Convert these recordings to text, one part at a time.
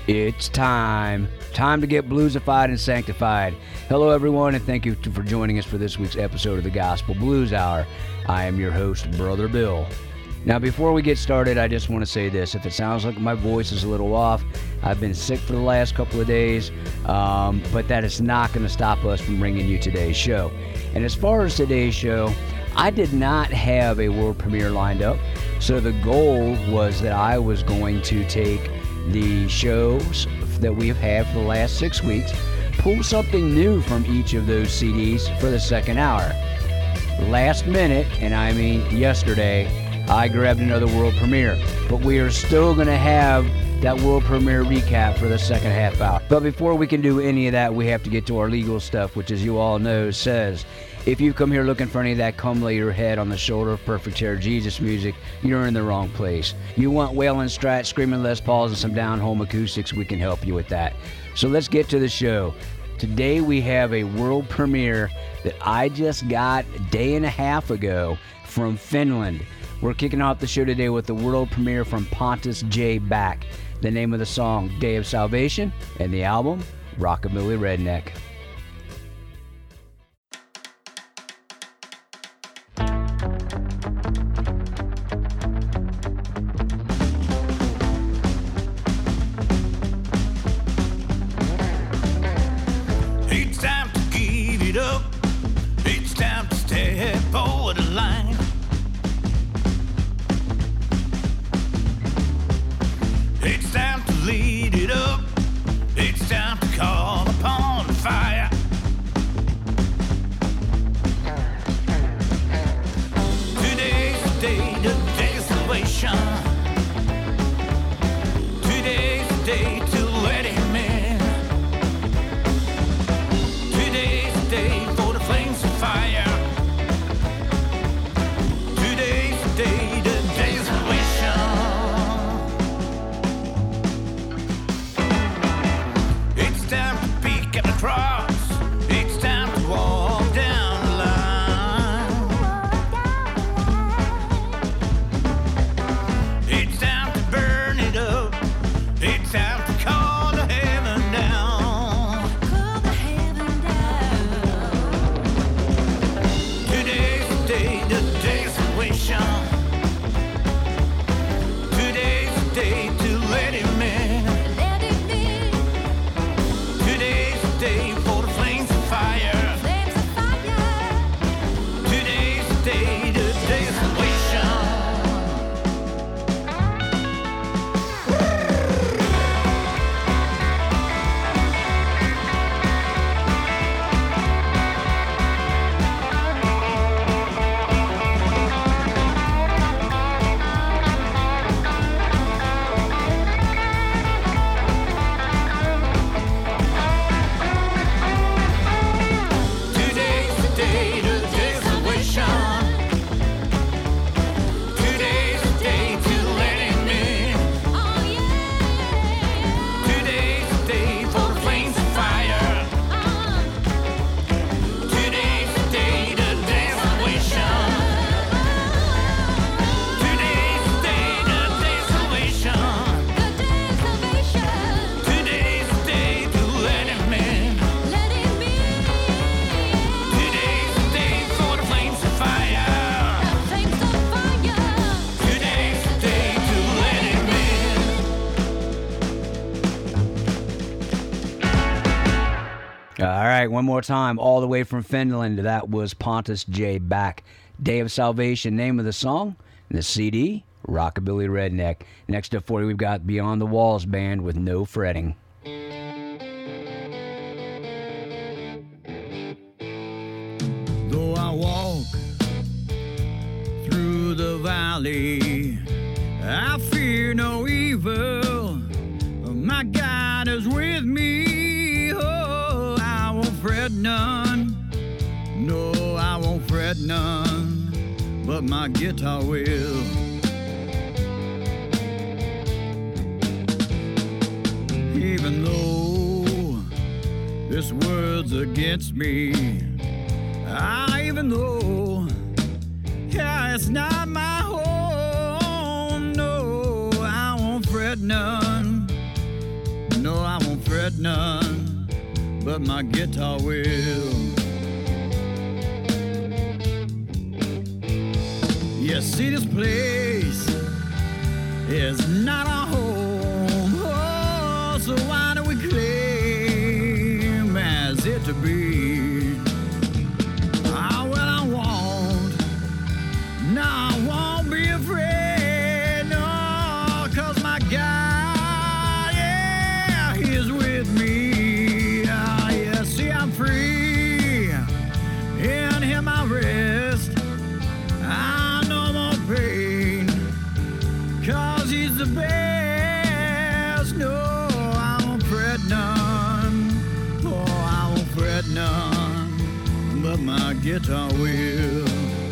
It's time to get bluesified and sanctified. Hello, everyone, and thank you for joining us for this week's episode of the Gospel Blues Hour. I am your host, Brother Bill. Now, before we get started, I just want to say this. If it sounds like my voice is a little off, I've been sick for the last couple of days, but that is not going to stop us from bringing you today's show. And as far as today's show, I did not have a world premiere lined up, so the goal was that I was going to take the shows that we've had for the last 6 weeks, pull something new from each of those CDs for the second hour. Last minute, and I mean yesterday, I grabbed another world premiere, but we are still going to have that world premiere recap for the second half hour. But before we can do any of that, we have to get to our legal stuff, which, as you all know, says if you come here looking for any of that come lay your head on the shoulder of perfect hair Jesus music, you're in the wrong place. You want wailing Strat, screaming Les Pauls, and some down-home acoustics, we can help you with that. So let's get to the show. Today we have a world premiere that I just got a day and a half ago from Finland. We're kicking off the show today with the world premiere from Pontus J. Back. The name of the song, Day of Salvation, and the album, Rockabilly Redneck. It's time to give it up. It's time to step over the line. It's time to lead it up. It's time to call upon the fire. Today's the day, the day of salvation. Today's the day to let him in. Today's the day for the flames of fire. Today's the day, the day of salvation. It's time to pick up the cross. It's time to walk down the line. It's time to burn it up. It's time to call the heaven down. Today's the day of salvation. Today's the day to let him in. Today's the day for the flames of fire. Today's the day of salvation. Today's the day of salvation. Today's the day to let him in. Today's the day for the flames of fire. Today's the day of salvation. Today's the day of salvation. Today's the day to let him in. Today's the day for the flames of fire. Today's the day to let him in. All right, one more time, all the way from Finland. That was Pontus J. Back. Day of Salvation, name of the song, and the CD, Rockabilly Redneck. Next up for you, we've got Beyond the Walls Band with No Fretting. Though I walk through the valley, I fear no evil. My God is with me. Oh, I won't fret none. No, I won't fret none. But my guitar will. Even though this world's against me, even though yeah, it's not my home, no, I won't fret none. No, fret none, but my guitar will. You see, this place is not our home, oh, so why do we claim as it to be? Ah, well, I won't be afraid, no, 'cause my God, yeah, He is with me. Ah, yeah, see, I'm free, in Him I rest. I no more pain, 'cause He's the best. No, I won't fret none, oh, I won't fret none, but my guitar will.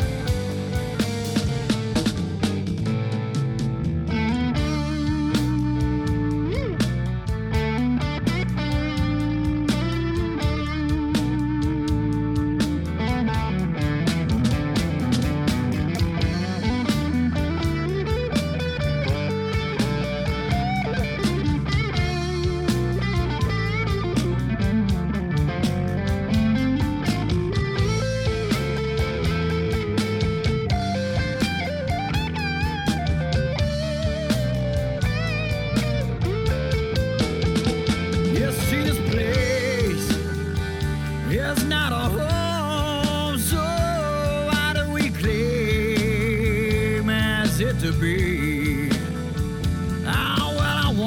It's not a home, so why do we claim as it to be? Ah, well, I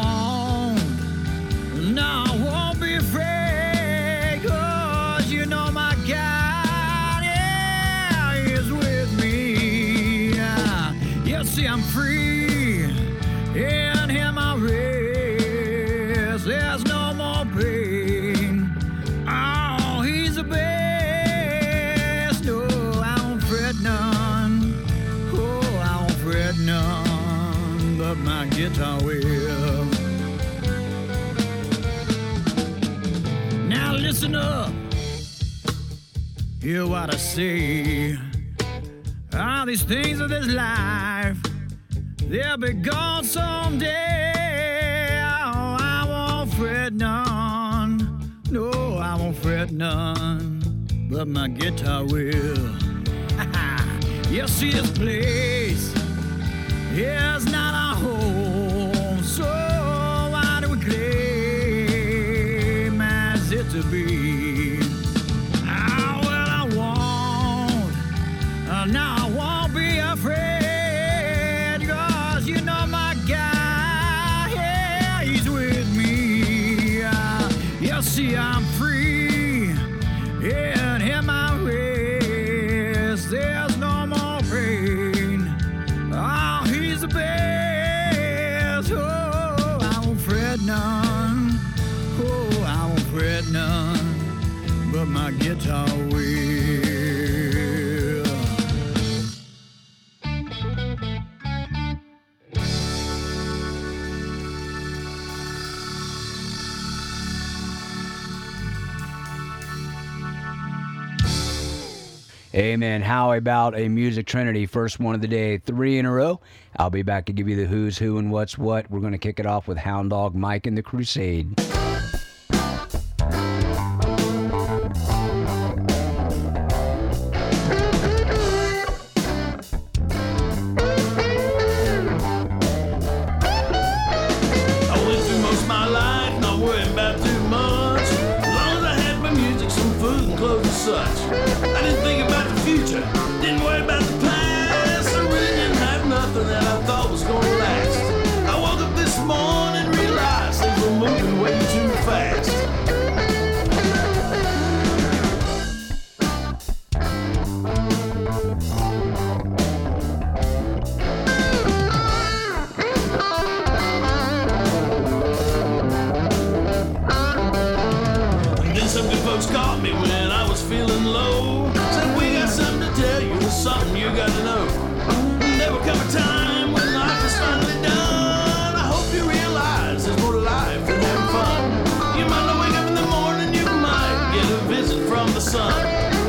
won't be afraid, 'cause you know my God, yeah, He is with me. You see, I'm free, in Him I rest. There's no more pain. Oh, He's the best. No, I won't fret none. Oh, I won't fret none, but my guitar will. Now listen up, hear what I say. All these things of this life, they'll be gone someday. Oh, I won't fret none. No, I won't fret none, but my guitar will. You see, this place is not our home, so why do we claim as it to be? Ah, well, I won't be afraid, 'cause you know my God, yeah, He's with me. You see, I'm free, in Him I rest. There's no more pain. Oh, He's the best. Oh, I won't fret none. Oh, I won't fret none, but my guitar will. Amen. How about a music trinity? First one of the day, 3 in a row. I'll be back to give you the who's who and what's what. We're going to kick it off with Hound Dog Mike and the Crusade. I went through most of my life not worrying about too much, as long as I had my music, some food and clothes and such. I didn't think about the future, didn't worry about the past. I really didn't have nothing that I thought was gonna last. I woke up this morning and realized things were moving way too fast. And then some good folks caught me when I was feeling low. Said, we got something to tell you, there's something you got to know. There will come a time when life is finally done. I hope you realize there's more to life than having fun. You might not wake up in the morning, you might get a visit from the sun.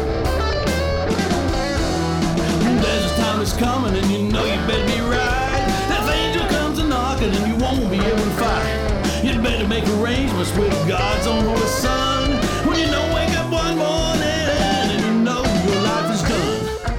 There's a time that's coming and you know you better be right. That angel comes a knocking and you won't be able to fight. You'd better make arrangements arrangements with God's own holy son. When you don't wake up one morning and you know your life is done.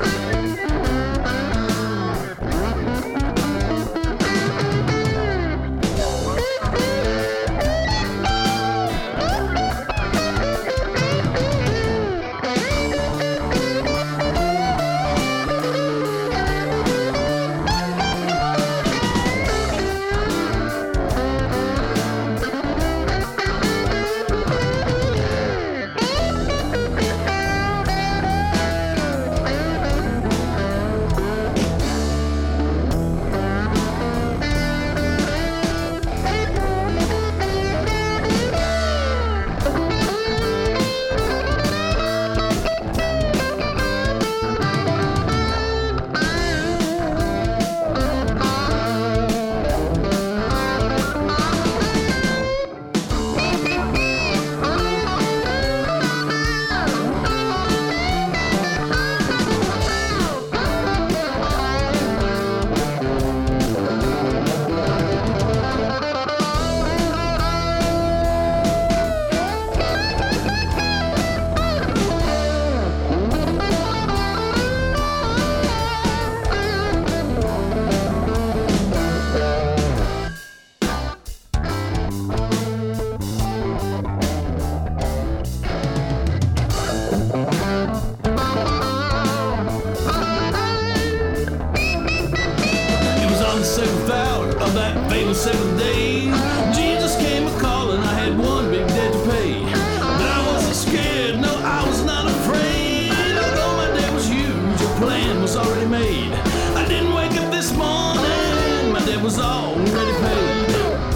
Seventh hour of that famous 7 days, Jesus came a-calling. I had one big debt to pay, but I wasn't scared. No, I was not afraid. Although my debt was huge, a plan was already made. I didn't wake up this morning, my debt was already paid.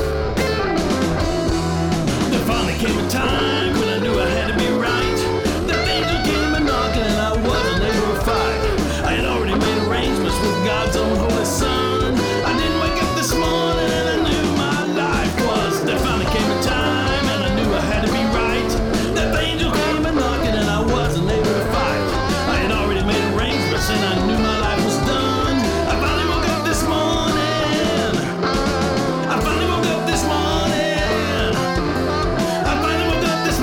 There finally came a time when I knew I had to be right. The angel came a-knocking and I wasn't able to fight. I had already made arrangements with God's own holy son. This morning and I knew my life was. There finally came a time and I knew I had to be right. That angel came a-knocking and I wasn't able to fight. I had already made arrangements and I knew my life was done. I finally woke up this morning. I finally woke up this morning. I finally woke up this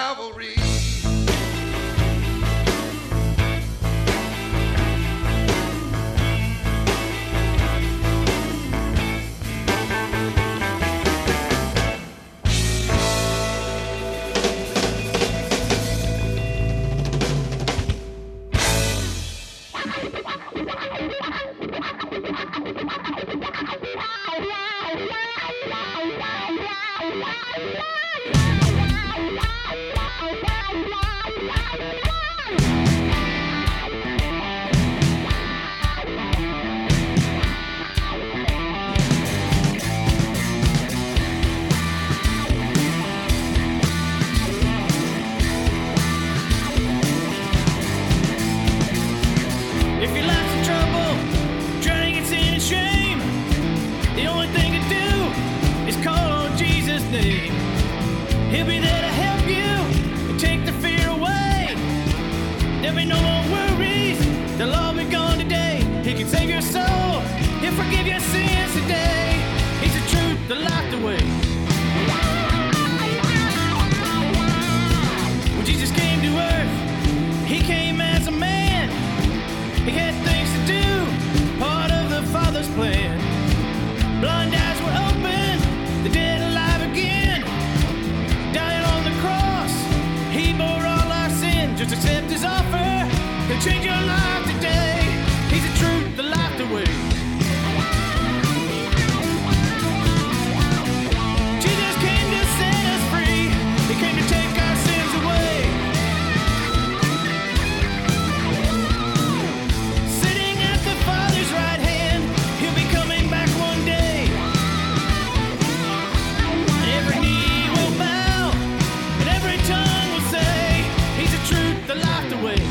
Calvary. If your life's in trouble, drowning in sin and shame, the only thing to do is call on Jesus' name. He'll be there to help you and take the fear away. There'll be no more worries, they'll all be gone today. He can save your soul, he'll forgive your sins today. He's the truth, the light, the way. When Jesus came to earth, he came as a man. He had things to do, part of the Father's plan. Blind eyes were open, the dead alive again. Dying on the cross, he bore all our sin. Just accept his offer, he'll change your life today. He's the truth, the life, the way. Jesus came to set us free. He came to take our sins away. Sitting at the Father's right hand, he'll be coming back one day. And every knee will bow, and every tongue will say, he's the truth, the life, the way.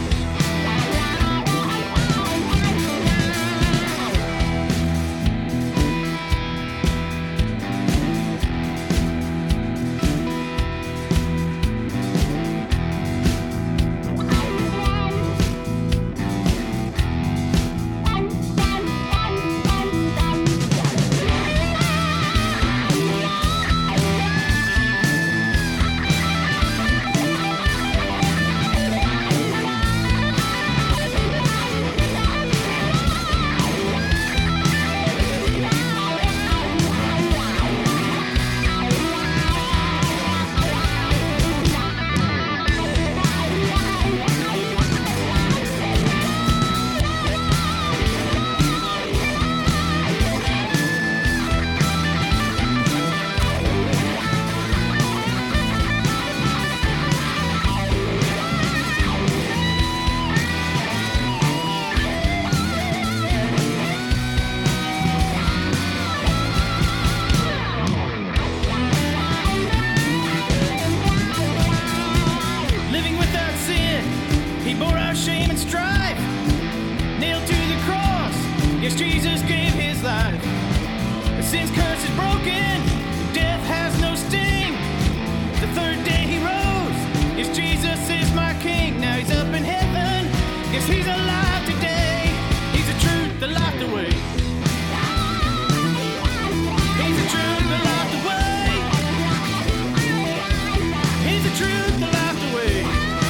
Living without sin, he bore our shame and strife. Nailed to the cross, yes, Jesus gave his life. The sin's curse is broken, death has no sting. The third day he rose, yes, Jesus is my king. Now he's up in heaven, yes, he's alive today. He's the truth, the life, the way. He's the truth, the life, the way. He's the truth, the life, the way.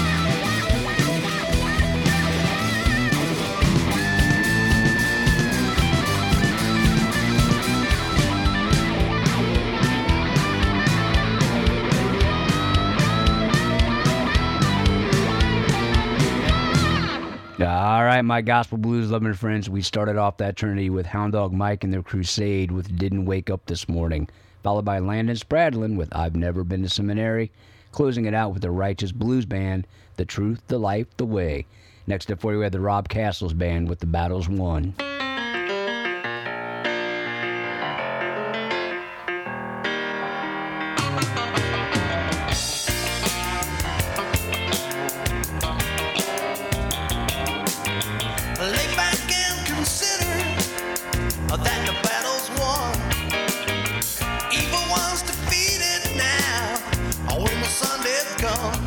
All right, my gospel blues loving friends, we started off that Trinity with Hound Dog Mike and their Crusade with Didn't Wake Up This Morning, followed by Landon Spradlin with I've Never Been to Seminary, closing it out with the Righteous Blues Band, The Truth, the Life, the Way. Next up for you, we had the Rob Castles Band with The Battle's Won. Lay back and consider that the battle's won. Evil one's defeated now, when the sun did come.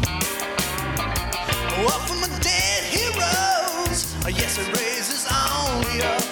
Up from the dead he rose, yes, it raises only up.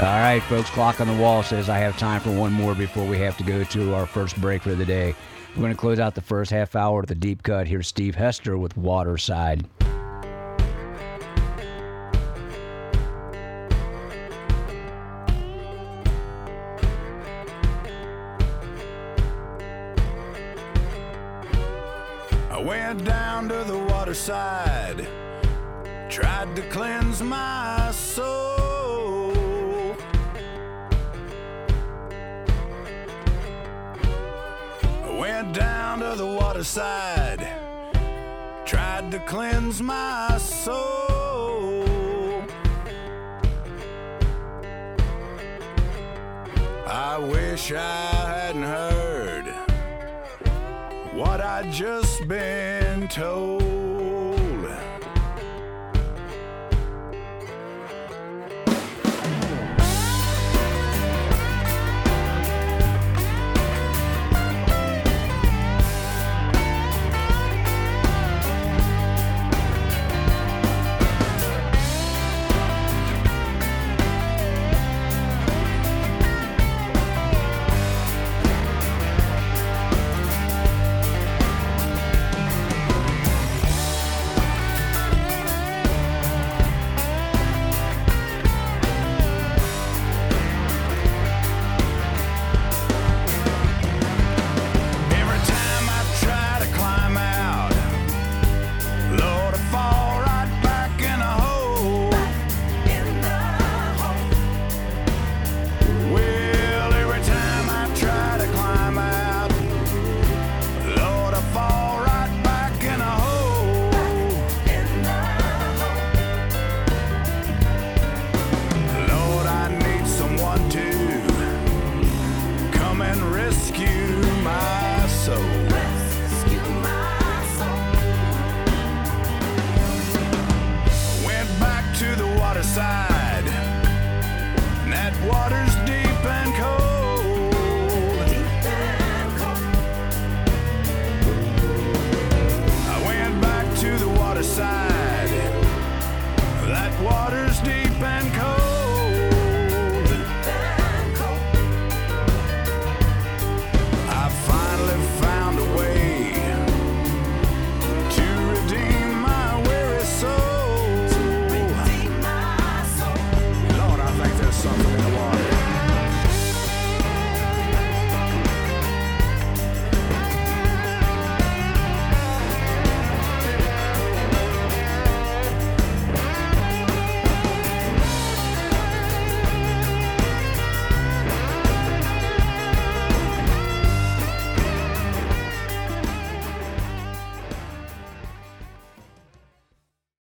All right, folks, clock on the wall says I have time for one more before we have to go to our first break for the day. We're going to close out the first half hour with a deep cut. Here's Steve Hester with Waterside. I went down to the waterside, tried to cleanse my soul. I went down to the waterside, tried to cleanse my soul. I wish I hadn't heard what I'd just been told. Side, and that water's deep and cold. Deep and cold. I went back to the water side, that water's deep and cold.